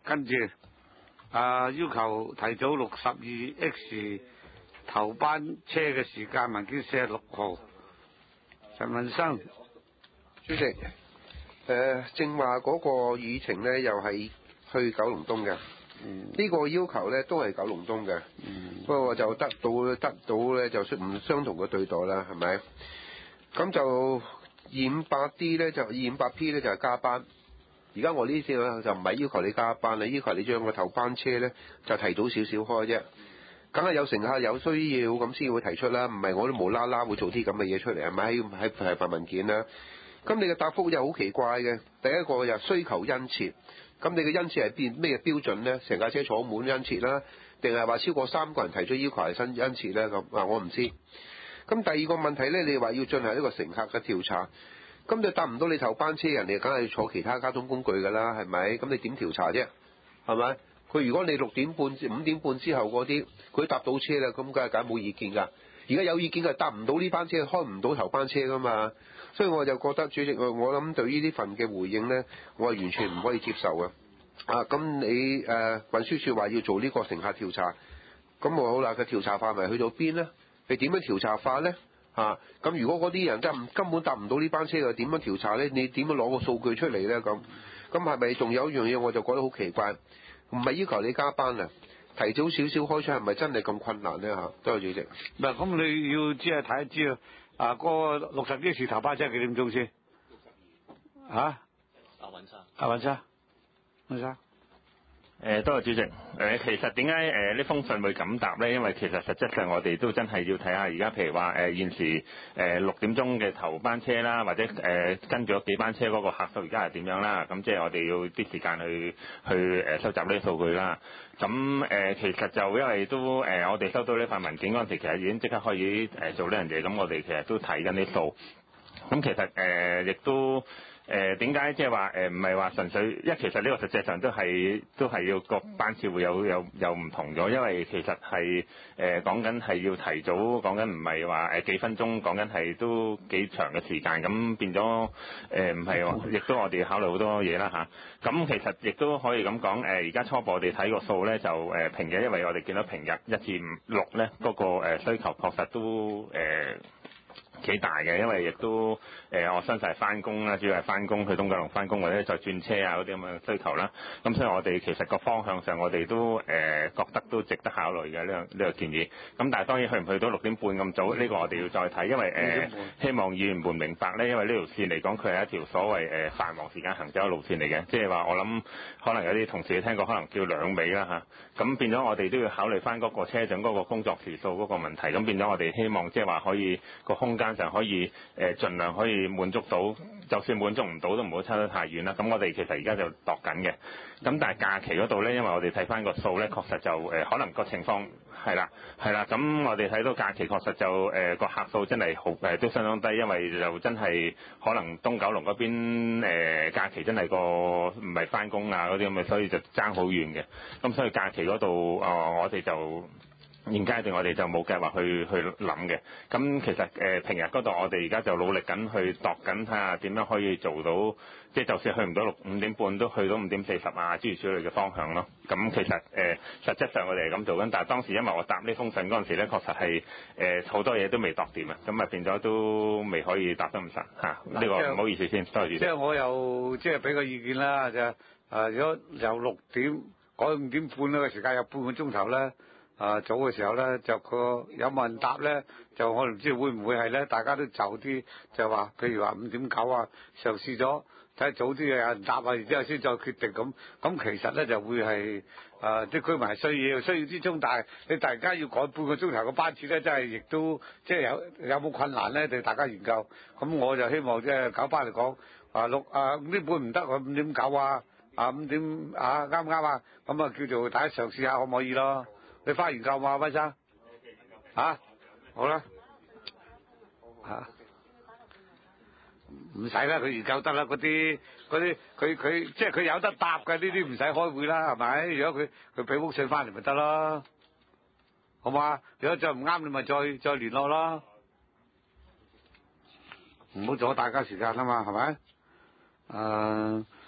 跟住要求提早62X 頭班車嘅時間，文件46號。陳文生， 主席，正話嗰個議程呢，又係去九龍東嘅。呢個要求呢，都係九龍東嘅。不過就得到呢，就唔相同嘅對待啦，係咪？咁就258D 呢，就258P 呢，就係加班。而家我呢次呢，就唔係要求你加班，你要求你將個頭班車呢，就提早少少開啫。梗係有乘客有需要咁先會提出啦，唔係我都無啦啦會做啲咁嘅嘢出嚟，係咪？喺份文件啦。咁你嘅答覆又好奇怪嘅，第一個又需求殷切，咁你嘅殷切係咩標準呢？成架車坐滿殷切啦，定係話超過3個人提出要求係新殷切呢？咁我唔知。咁第二個問題呢，你話要進行一個乘客嘅調查，咁就搭唔到你頭班車，人哋梗係要坐其他交通工具㗎啦，係咪？咁你點調查啫？係咪？佢如果你6點半至5點半之後嗰啲，佢搭到車啦，咁梗係冇意見㗎。而家有意見嘅搭唔到呢班車，開唔到頭班車㗎嘛。所以我就覺得主席，我諗對於呢份嘅回應呢，我係完全唔可以接受嘅。咁你運輸署話要做呢個乘客調查，咁我好啦，個調查範圍去到邊呢？你點樣調查法呢？咁如果嗰啲人根本搭唔到呢班車嘅，點樣調查呢？你點樣攞個數據出嚟呢？咁係咪仲有一樣嘢我就覺得好奇怪？唔係要求你加班啊，提早少少開出係咪真係咁困難呢？多謝主席。 唔係咁，你要即係睇一知啊，嗰個61頭班車幾點鐘先？阿雲生。 多謝主席。其實點解呢封信會咁答呢？因為其實實質上我哋都真係要睇下而家譬如話現時6點鐘嘅頭班車啦，或者跟咗幾班車嗰個客數而家係點樣啦？咁即係我哋要啲時間去收集呢啲數據啦。咁其實就因為都我哋收到呢份文件嗰陣時，其實已經即刻可以做呢樣嘢。咁我哋其實都睇緊啲數。咁其實亦都。點解即係話唔係話純粹？因為其實呢個實際上都係要個班次會有唔同咗，因為其實係講緊係要提早，講緊唔係話幾分鐘，講緊係都幾長嘅時間，咁變咗唔係話，亦都我哋考慮好多嘢啦嚇。咁其實亦都可以咁講，而家初步我哋睇個數咧，就平日，因為我哋見到平日1至6咧嗰個需求確實都幾大嘅，因為亦都我相信係翻工啦，主要係翻工去東九龍翻工，或者再轉車啊嗰啲咁嘅需求啦。咁所以我哋其實個方向上，我哋都覺得都值得考慮嘅呢個建議。咁但係當然去唔去到6點半咁早，呢個我哋要再睇，因為希望議員們明白咧，因為呢條線嚟講，佢係一條所謂繁忙時間行走嘅路線嚟嘅，即係話我諗可能有啲同事聽過，可能叫兩尾啦嚇。咁變咗我哋都要考慮翻嗰個車長嗰個工作時數嗰個問題。咁變咗我哋希望即係話可以個空間上可以盡量可以滿足到，就算滿足唔到都唔好差得太遠啦。咁我哋其實而家就度緊嘅。咁但係假期嗰度咧，因為我哋睇翻個數咧，確實就可能個情況係啦。咁我哋睇到假期確實就個客數真係好都相當低，因為就真係可能東九龍嗰邊假期真係個唔係翻工啊嗰啲咁嘅，所以就爭好遠嘅。咁所以假期嗰度我哋就現階段我哋就冇計劃去諗嘅。咁其實平日嗰度我哋而家就努力緊去度緊，睇下點樣可以做到，即係就算去唔到5點半都去到5點40啊，諸如此類嘅方向咯。咁其實實質上我哋係咁做緊，但係當時因為我答呢封信嗰陣時咧，確實係好多嘢都未度掂啊，咁啊變咗都未可以答得咁實嚇。呢個唔好意思先，多謝。 即係我又即係俾個意見啦，就如果由6點改5點半呢個時間有半個鐘頭咧。早嘅時候咧，就個有問答咧，就我唔知會唔會係咧，大家都就啲就話，譬如話5點9啊，嘗試咗睇早啲有人答啊，然之後先再決定咁。咁其實咧就會係啲居民係需要之中，但係你突然間要改半個鐘頭嘅班次咧，真係亦都即係有冇困難咧？對大家研究。咁我就希望即係九巴嚟講5點半唔得，5點9啊5點啱唔啱啊？咁啊叫做大家嘗試下可唔可以咯？你翻研究嘛，威生？好啦，唔使啦，佢研究得啦，嗰啲佢即係佢有得答嘅，呢啲唔使開會啦，係咪？如果佢俾封信翻嚟咪得咯，好嘛？如果再唔啱，你咪再聯絡咯，唔好阻大家時間啊嘛，係咪？